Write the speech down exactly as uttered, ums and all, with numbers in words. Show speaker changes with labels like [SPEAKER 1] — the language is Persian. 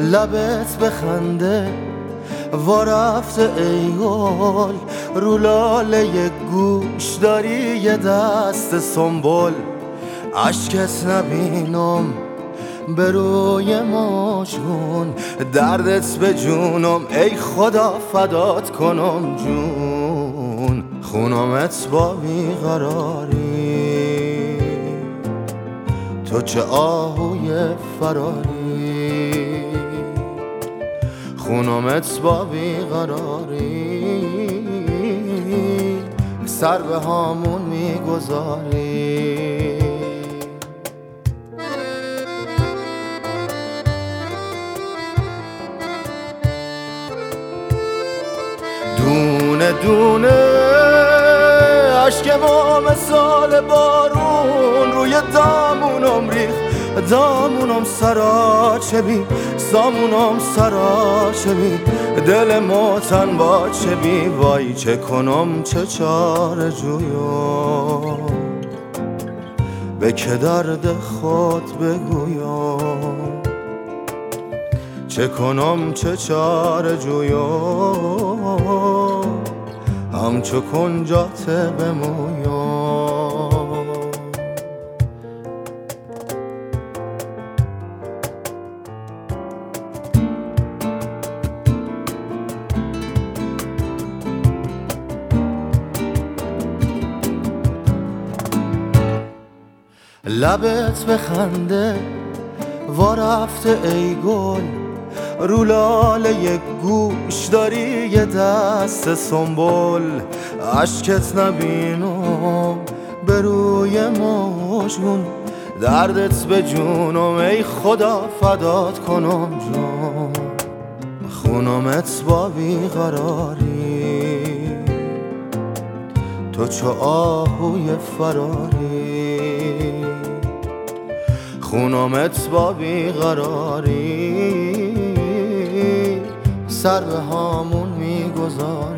[SPEAKER 1] لبت بخنده وا رفته ای گل، رو لاله گوش داری یه دست سنبل. اشکت نبینم به روی مشکون، دردت به جونم ای خدا فدات کنم جون. خونمت با بیقراری، تو چه آهوی فراری. خونمت با بیقراری، سر به هامون میگذاری. دونه دونه اشک ما مثال بارون روی دامونم ریخت، دامونم سراچه بی، سامونم سراچه بی، دل ما تن باچه بی. وای چه کنم چه چاره جویم، به که درد خود بگویم. چه کنم چه چاره جویم، همچو کنجات بمویم. لبت بخنده وا رفته ای گل، رو لاله گوش داری یه دست سنبل. اشکت نبینم به روی مشکون، دردت به جونم ای خدا فدات کنم جون. خونمت با بیقراری، تو چو آهوی فراری. خونمت با بیقراری، سر به هامون میگذاری.